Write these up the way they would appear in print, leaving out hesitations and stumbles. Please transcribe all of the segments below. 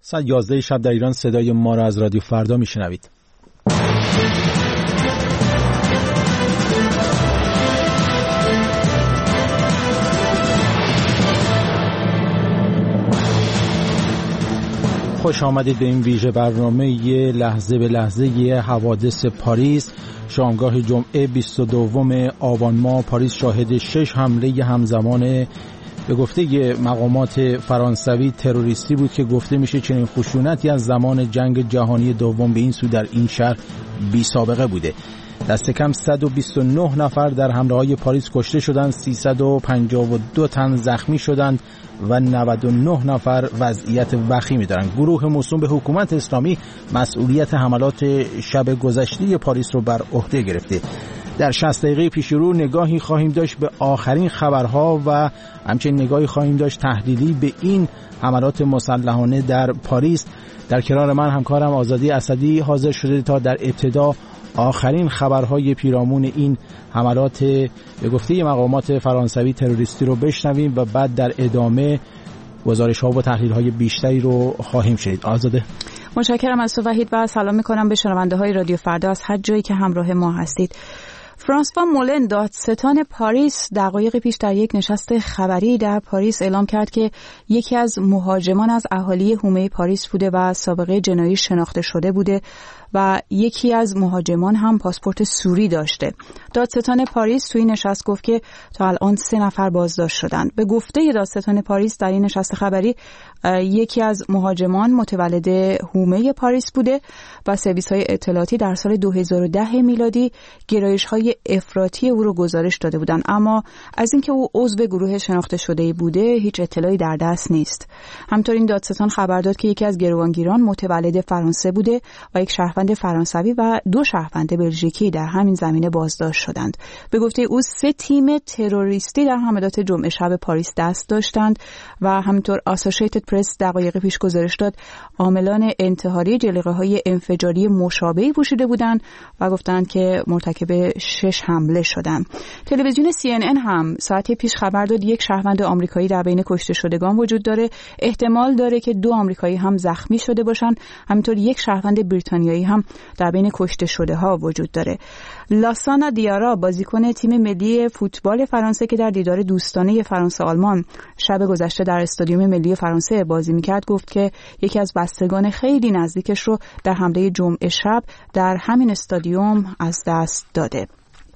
ساعت 11 شب در ایران صدای ما را از رادیو فردا میشنوید. خوش آمدید به این ویژه برنامه یه لحظه به لحظه یه حوادث پاریس. شامگاه جمعه 22 آبان ماه پاریس شاهد 6 حمله همزمان به گفته مقامات فرانسوی تروریستی بود که گفته میشه چنین خشونتی از زمان جنگ جهانی دوم به این سو در این شهر بی سابقه بوده. دست کم 129 نفر در حمله‌های پاریس کشته شدند، 352 تن زخمی شدند و 99 نفر وضعیت وخیمی دارند. گروه موسوم به حکومت اسلامی مسئولیت حملات شب گذشته پاریس رو بر عهده گرفته. در 60 دقیقه پیش رو نگاهی خواهیم داشت به آخرین خبرها و همچنین نگاهی خواهیم داشت تحلیلی به این حملات مسلحانه در پاریس. در کنار من همکارم آزادی اسدی حاضر شده تا در ابتدا آخرین خبرهای پیرامون این حملات به گفته مقامات فرانسوی تروریستی رو بشنویم و بعد در ادامه گزارش‌ها و تحلیل‌های بیشتری رو خواهیم شنید. آزاده، متشکرم از تو وحید و سلام می‌کنم به شنونده‌های رادیو فردا از هر جایی که همراه ما هستید. فرانسوا مولن دادستان پاریس دقایق پیش در یک نشست خبری در پاریس اعلام کرد که یکی از مهاجمان از اهالی حومه پاریس بوده و سابقه جنایی شناخته شده بوده و یکی از مهاجمان هم پاسپورت سوری داشته. دادستان پاریس توی نشست گفت که تا الان 3 نفر بازداشت شدند. به گفته دادستان پاریس در این نشست خبری یکی از مهاجمان متولد حومه پاریس بوده و سرویس‌های اطلاعاتی در سال 2010 میلادی گرایش‌های افراطی او رو گزارش داده بودند، اما از اینکه او عضو گروه شناخته شده بوده هیچ اطلاعی در دست نیست. همینطور این دادستان خبر داد که یکی از گروگانگیران متولد فرانسه بوده و یک شهروند فرانسوی و 2 شهروند بلژیکی در همین زمینه بازداشت شدند. به گفته او 3 تیم تروریستی در حملات جمعه شب پاریس دست داشتند و همینطور آسوشیتد پرس دقایق پیش گزارش داد عاملان انتحاری جلیقه‌های انفجاری مشابهی پوشیده بودند و گفتند که مرتکب 6 حمله شدند. تلویزیون CNN هم ساعتی پیش خبر داد یک شهروند آمریکایی در بین کشته شدگان وجود داره. احتمال داره که 2 آمریکایی هم زخمی شده باشند. همینطور یک شهروند بریتانیایی هم در بین کشته شده ها وجود داره. لاسانا دیارا بازیکن تیم ملی فوتبال فرانسه که در دیدار دوستانه فرانسه آلمان شب گذشته در استادیوم ملی فرانسه بازی میکرد گفت که یکی از بستگان خیلی نزدیکش رو در حمله جمعه شب در همین استادیوم از دست داده.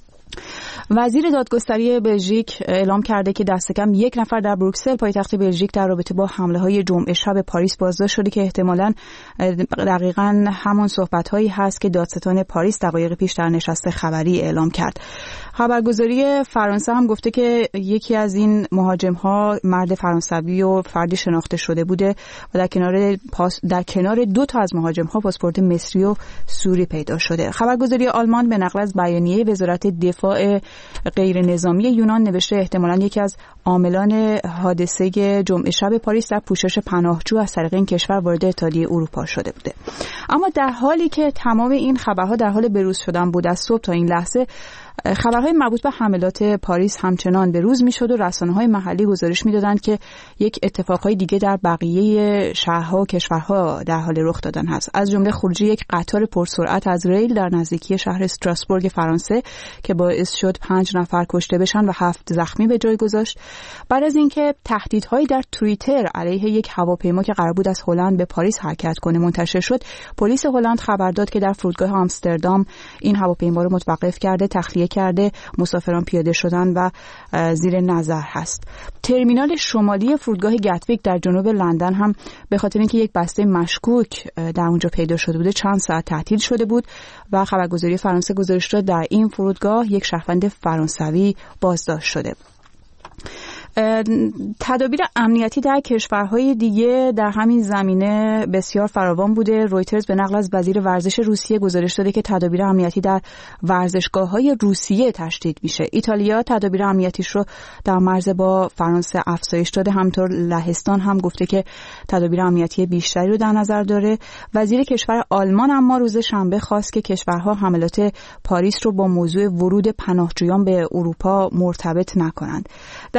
وزیر دادگستری بلژیک اعلام کرده که دست کم 1 نفر در بروکسل پایتخت بلژیک در رابطه با حمله‌های جمعه شب پاریس بازداشت شده که احتمالاً دقیقاً همون صحبت‌هایی هست که دادستان پاریس دقایق پیش در نشست خبری اعلام کرد. خبرگزاری فرانسه هم گفته که یکی از این مهاجم‌ها مرد فرانسوی و فردی شناخته شده بوده و در کنار 2 تا از مهاجم‌ها پاسپورت مصری و سوری پیدا شده. خبرگزاری آلمان به نقل از بیانیه وزارت دفاع غیر نظامی یونان نوشته احتمالاً یکی از عاملان حادثه جمعه شب پاریس در پوشش پناهجو از طریق این کشور وارد اتحادیه اروپا شده بوده. اما در حالی که تمام این خبرها در حال بروز شدن بود از صبح تا این لحظه، خبرهای مربوط به حملات پاریس همچنان به روز میشد و رسانه‌های محلی گزارش میدادند که یک اتفاقهای دیگه در بقیه شهرها و کشورها در حال رخ دادن هست. از جمله خروجی یک قطار پرسرعت از ریل در نزدیکی شهر استراسبورگ فرانسه که باعث شد 5 نفر کشته بشن و 7 زخمی به جای گذاشت. بعد از اینکه تهدیدهایی در توییتر علیه یک هواپیما که قرار بود از هلند به پاریس حرکت کنه منتشر شد، پلیس هلند خبر داد که در فرودگاه آمستردام این هواپیما رو متوقف کرده، تخلیه کرده، مسافران پیاده شدن و زیر نظر هست. ترمینال شمالی فرودگاه گتویک در جنوب لندن هم به خاطر اینکه یک بسته مشکوک در اونجا پیدا شده بوده چند ساعت تعطیل شده بود و خبرگزاری فرانسه گزارش داد در این فرودگاه یک شهروند فرانسوی بازداشت شده. تدابیر امنیتی در کشورهای دیگه در همین زمینه بسیار فراوان بوده. رویترز به نقل از وزیر ورزش روسیه گزارش داده که تدابیر امنیتی در ورزشگاه‌های روسیه تشدید میشه. ایتالیا تدابیر امنیتیش رو در مرز با فرانسه افزایش داده. همطور لهستان هم گفته که تدابیر امنیتی بیشتری رو در نظر داره. وزیر کشور آلمان اما روز شنبه خواست که کشورها حملات پاریس رو با موضوع ورود پناهجویان به اروپا مرتبط نکنند. در ایران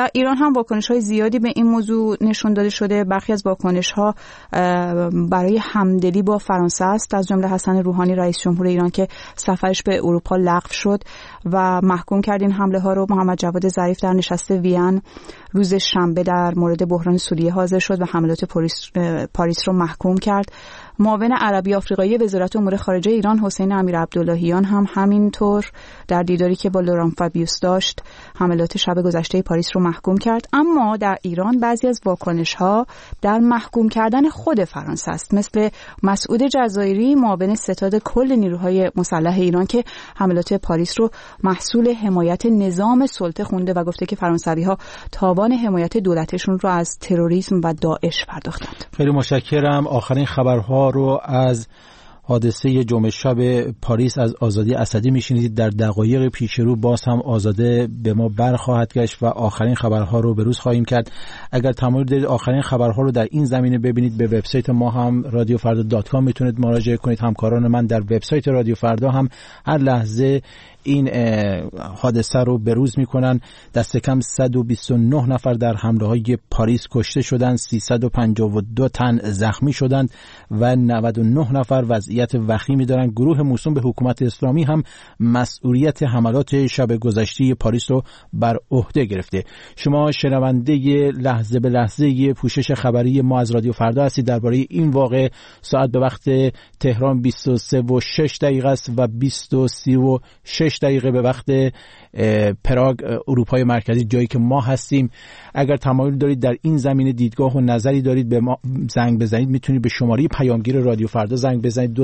هم واکنش‌های زیادی به این موضوع نشون داده شده. برخی از واکنش‌ها برای همدلی با فرانسه است، از جمله حسن روحانی رئیس جمهور ایران که سفرش به اروپا لغو شد و محکوم کرد این حمله ها رو. محمد جواد ظریف در نشست وین روز شنبه در مورد بحران سوریه حاضر شد و حملات پاریس رو محکوم کرد. معاون عربی آفریقایی وزارت امور خارجه ایران حسین امیرعبداللهیان هم همینطور در دیداری که با لوران فابیوس داشت حملات شب گذشته پاریس رو محکوم کرد. اما در ایران بعضی از واکنش‌ها در محکوم کردن خود فرانسه است، مثل مسعود جزایری معاون ستاد کل نیروهای مسلح ایران که حملات پاریس رو محصول حمایت نظام سلطه خونده و گفته که فرانسوی‌ها تاوان حمایت دولتشون رو از تروریسم و داعش پرداختند. خیلی متشکرم. آخرین خبرها رو از حادثه جمعه شب پاریس از آزادی اسدی میشنیدید. در دقایق پیش رو باز هم آزاده به ما برخواهد گشت و آخرین خبرها رو به روز خواهیم کرد. اگر تمایل دارید آخرین خبرها رو در این زمینه ببینید، به وبسایت ما هم radiofrda.com میتونید مراجعه کنید. همکاران من در وبسایت رادیو فردا هم هر لحظه این حادثه رو بروز میکنن. دست کم 129 نفر در حمله های پاریس کشته شدند، 352 تن زخمی شدند و 99 نفر وضعیت وخیمی دارند. گروه موسوم به حکومت اسلامی هم مسئولیت حملات شب گذشته پاریس رو بر عهده گرفته. شما شنونده لحظه به لحظه پوشش خبری ما از رادیو فردا هستید. درباره این واقعه ساعت به وقت تهران 23:06 است و 20:36 به وقت پراگ اروپای مرکزی، جایی که ما هستیم. اگر تمایل دارید در این زمینه دیدگاه و نظری دارید به ما زنگ بزنید، میتونید به شماره پیامگیر رادیو فردا زنگ بزنید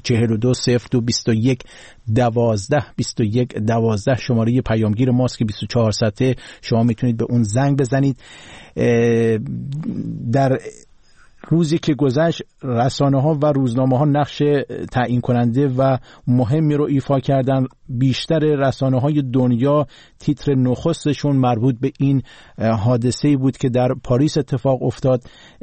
2042022112 شماره پیامگیر ماست که 24 ساعته شما میتونید به اون زنگ بزنید. در روزی که گذشت رسانه‌ها و روزنامه‌ها نقش تعیین کننده و مهمی رو ایفا کردن. بیشتر رسانه‌های دنیا تیتر نخستشون مربوط به این حادثه‌ای بود که در پاریس اتفاق افتاد.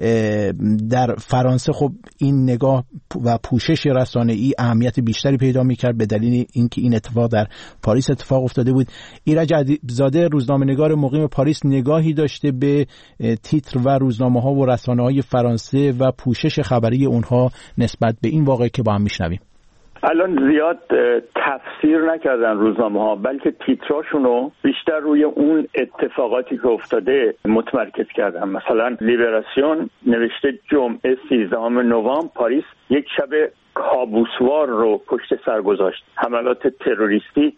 در فرانسه خب این نگاه و پوشش رسانه‌ای اهمیت بیشتری پیدا می‌کرد به دلیل اینکه این اتفاق در پاریس اتفاق افتاده بود. ایرج ادیبزاده روزنامه‌نگار مقیم پاریس نگاهی داشته به تیتر و روزنامه‌ها و رسانه‌های فرانسه و پوشش خبری اونها نسبت به این واقعه که با هم میشنویم. الان زیاد تفسیر نکردن روزنامه‌ها، بلکه تیتراشونو بیشتر روی اون اتفاقاتی که افتاده متمرکز کردن. مثلا لیبراسیون نوشته جمعه 13 نوامبر پاریس یک شب کابوسوار رو پشت سر گذاشت. حملات تروریستی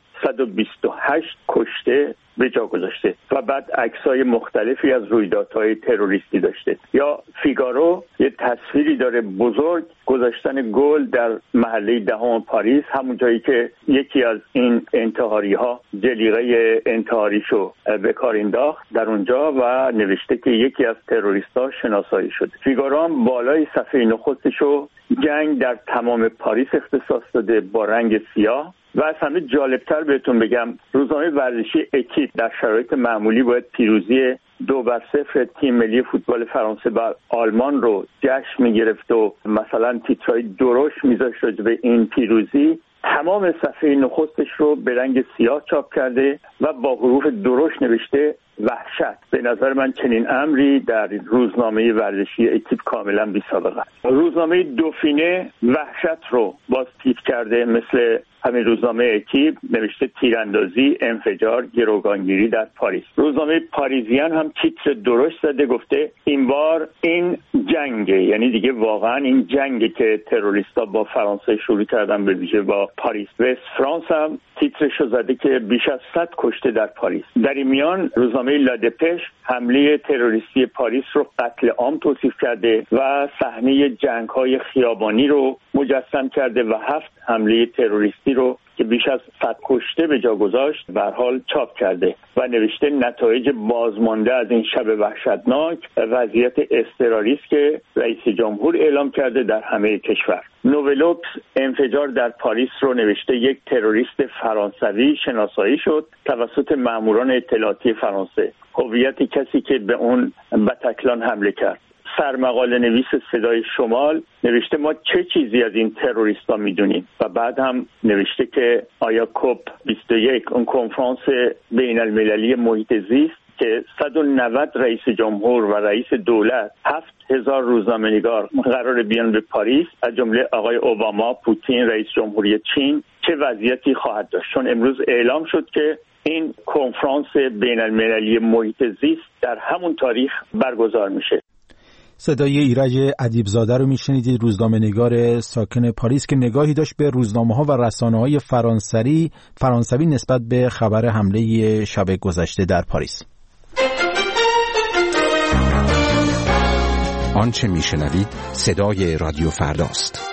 128 کشته به جا گذاشته و بعد عکسای مختلفی از رویدادهای تروریستی داشته. یا فیگارو یه تصویری داره بزرگ گذاشتن گل در محله 10 پاریس، همون جایی که یکی از این انتحاری‌ها جلیقه انتحاریشو به کار انداخت در اونجا و نوشته که یکی از تروریست‌ها شناسایی شد. فیگارو هم بالای صفحه نخستشو جنگ در تمام پاریس اختصاص داده با رنگ سیاه. و از همه جالبتر بهتون بگم روزنامه ورزشی اکیپ در شرایط معمولی باید پیروزی 2-0 تیم ملی فوتبال فرانسه بر آلمان رو جشن می‌گرفت و مثلا تیترهای درشت می‌ذاشت راجع به این پیروزی. تمام صفحه نخستش رو به رنگ سیاه چاپ کرده و با حروف درشت نوشته وحشت. به نظر من چنین امری در روزنامه ورزشی اکیپ کاملا بی‌سابقه است. روزنامه دوفینه وحشت رو باز تیتر کرده، مثل همین روزنامه اکیپ نوشته تیراندازی، انفجار، گروگانگیری در پاریس. روزنامه پاریزیان هم تیتر درشت زده، گفته این بار این جنگه، یعنی دیگه واقعا این جنگه که تروریستا با فرانسه شروع کردن، به ویژه با پاریس. وست فرانس هم تیترشو زده که بیش از 100 کشته در پاریس. در این میان روزنامه لادپش حمله تروریستی پاریس رو قتل عام توصیف کرده و صحنه جنگ‌های خیابانی رو مجسم کرده و 7 حمله تروریستی رو که بیش از 100 کشته به جا گذاشت به هر حال چاپ کرده و نوشته نتایج بازمانده از این شب وحشتناک وضعیت اضطراری است که رئیس جمهور اعلام کرده در همه کشور. نوولوکس انفجار در پاریس رو نوشته یک تروریست فرانسوی شناسایی شد توسط ماموران اطلاعاتی فرانسه. هویت کسی که به اون بتکلان حمله کرد. سرمقاله نویس صدای شمال نوشته ما چه چیزی از این تروریستا میدونیم و بعد هم نوشته که آیا کوپ 21 اون کنفرانس بین المللی محیط زیست که 190 رئیس جمهور و رئیس دولت 7000 روزنامه‌نگار قرار بیان به پاریس، از جمله آقای اوباما، پوتین، رئیس جمهوری چین، چه وضعیتی خواهد داشت؟ چون امروز اعلام شد که این کنفرانس بین المللی محیط زیست در همون تاریخ برگزار میشه. صدای ایرج ادیبزاده رو میشنیدید، روزنامه‌نگار ساکن پاریس که نگاهی داشت به روزنامه‌ها و رسانه‌های فرانسوی نسبت به خبر حمله شب گذشته در پاریس. آنچه میشنوید صدای رادیو فرداست.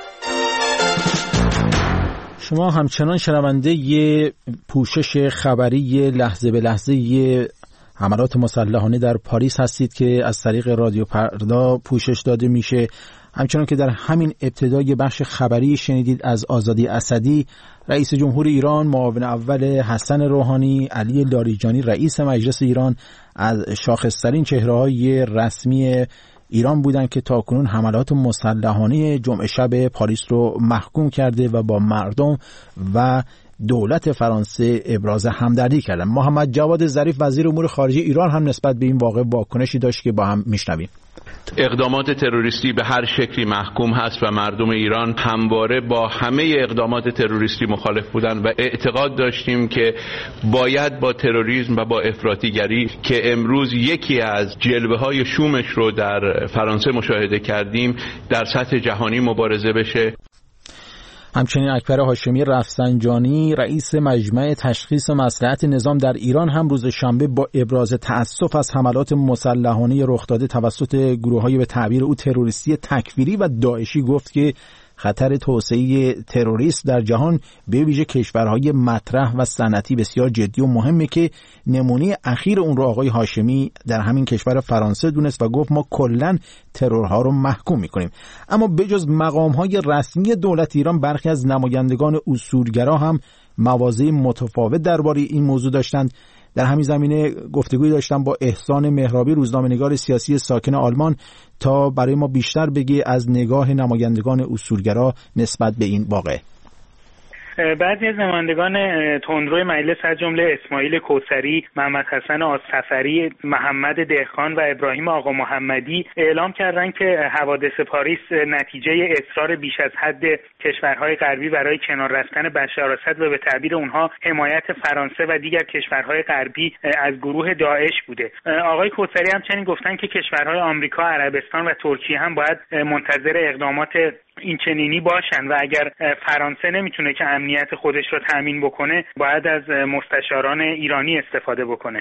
شما همچنان شنونده ی پوشش خبری لحظه به لحظه ی حملات مسلحانه در پاریس هستید که از طریق رادیو فردا پوشش داده میشه. همچنان که در همین ابتدای بخش خبری شنیدید از آزادی اسدی، رئیس جمهور ایران، معاون اول حسن روحانی، علی لاریجانی رئیس مجلس ایران از شاخص‌ترین چهره‌های رسمی ایران بودند که تاکنون حملات مسلحانه جمعه شب پاریس رو محکوم کرده و با مردم و دولت فرانسه ابراز همدردی کردن. محمد جواد ظریف وزیر امور خارجه ایران هم نسبت به این واقعه واکنشی داشت که با هم میشنویم. اقدامات تروریستی به هر شکلی محکوم هست و مردم ایران همواره با همه اقدامات تروریستی مخالف بودند و اعتقاد داشتیم که باید با تروریسم و با افراطیگری که امروز یکی از جلوه‌های شومش رو در فرانسه مشاهده کردیم در سطح جهانی مبارزه بشه. همچنین اکبر هاشمی رفسنجانی رئیس مجمع تشخیص مصلحت نظام در ایران هم روز شنبه با ابراز تأسف از حملات مسلحانه رخ داده توسط گروه‌های به تعبیر او تروریستی تکفیری و داعشی گفت که خطر توسعه تروریسم در جهان به ویژه کشورهای مطرح و صنعتی بسیار جدی و مهمه که نمونه اخیر اون رو آقای هاشمی در همین کشور فرانسه دونست و گفت ما کلاً ترورها رو محکوم میکنیم. اما بجز مقامهای رسمی دولت ایران برخی از نمایندگان اصولگرا هم مواضع متفاوت درباره این موضوع داشتند. در همین زمینه گفتگوی داشتم با احسان مهرابی، روزنامه‌نگار سیاسی ساکن آلمان، تا برای ما بیشتر بگه از نگاه نمایندگان اصولگرا نسبت به این واقعه. بعضی از نمایندگان تندروی مجلس از جمله اسماعیل کوثری، محمد حسن آذسفری، محمد دهقان و ابراهیم آقا محمدی اعلام کردند که حوادث پاریس نتیجه اصرار بیش از حد کشورهای غربی برای کنار رفتن بشار اسد و به تعبیر اونها حمایت فرانسه و دیگر کشورهای غربی از گروه داعش بوده. آقای کوثری همچنین گفتند که کشورهای آمریکا، عربستان و ترکیه هم باید منتظر اقدامات این چنینی باشن و اگر فرانسه نمیتونه که امنیت خودش رو تامین بکنه باید از مستشاران ایرانی استفاده بکنه.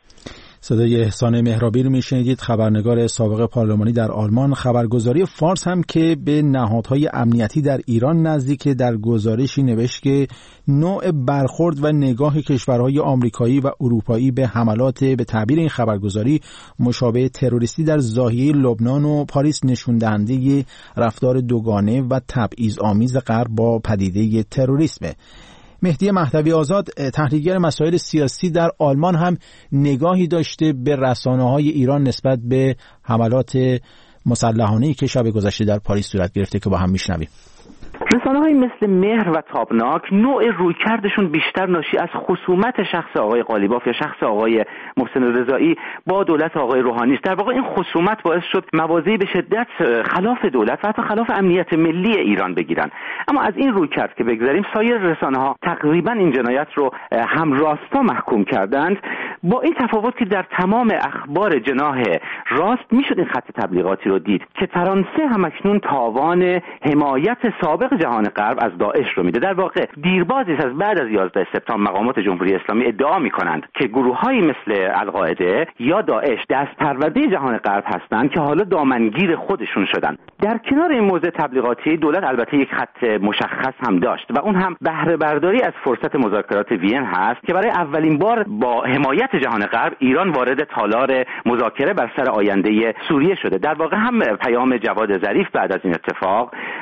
صدای احسان مهرابی رو میشنیدید، خبرنگار سابق پارلمانی در آلمان. خبرگزاری فارس هم که به نهادهای امنیتی در ایران نزدیک، در گزارشی نوشت که نوع برخورد و نگاه کشورهای آمریکایی و اروپایی به حملات به تعبیر این خبرگزاری مشابه تروریستی در ضاحیه لبنان و پاریس نشون دهنده رفتار دوگانه و تبعیض‌آمیز غرب با پدیده تروریسم. مهدی مهدوی آزاد، تحلیلگر مسائل سیاسی در آلمان، هم نگاهی داشته به رسانه‌های ایران نسبت به حملات مسلحانه‌ای که شب گذشته در پاریس صورت گرفته که با هم میشنویم. رسانه‌های مثل مهر و تابناک نوع رویکردشون بیشتر ناشی از خصومت شخص آقای قالیباف یا شخص آقای محسن رضایی با دولت آقای روحانی است. در واقع این خصومت باعث شد مواضعی به شدت خلاف دولت و حتی خلاف امنیت ملی ایران بگیرن. اما از این رویکرد که بگذاریم، سایر رسانه‌ها تقریبا این جنایت رو هم راستا محکوم کردند، با این تفاوت که در تمام اخبار جناح راست میشد این خط تبلیغاتی رو دید که فرانسه همکنون تاوان حمایت سابق جهان غرب از داعش رو میده. در واقع دیربازی از بعد از 11 سپتامبر مقامات جمهوری اسلامی ادعا میکنند که گروه‌هایی مثل القاعده یا داعش دست پرورده جهان غرب هستند که حالا دامنگیر خودشون شدن. در کنار این موضوع تبلیغاتی، دولت البته یک خط مشخص هم داشت و اون هم بهره برداری از فرصت مذاکرات وین هست که برای اولین بار با حمایت جهان غرب ایران وارد تالار مذاکره بر سر آینده سوریه شده. در واقع هم پیام جواد ظریف بعد از این اتفاق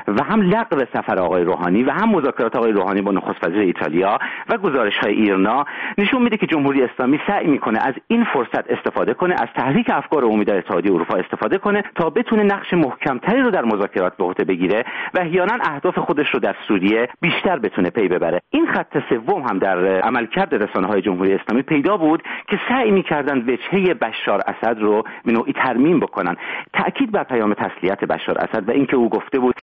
و هم لغو سفر آقای روحانی و هم مذاکرات آقای روحانی با نخست وزیر ایتالیا و گزارش‌های ایرنا نشون میده که جمهوری اسلامی سعی میکنه از این فرصت استفاده کنه، از تحریک افکار عمومی در اتحادیه اروپا استفاده کنه تا بتونه نقش محکمتری رو در مذاکرات به عهده بگیره و احیانا اهداف خودش رو در سوریه بیشتر بتونه پی ببره. این خط سوم هم در عملکرد رسانه‌های جمهوری اسلامی پیدا بود که سعی می‌کردند وجهه بشار اسد رو به نوعی ترمیم بکنن. تأکید بر پیام تسلیت بشار اسد و اینکه او گفته بود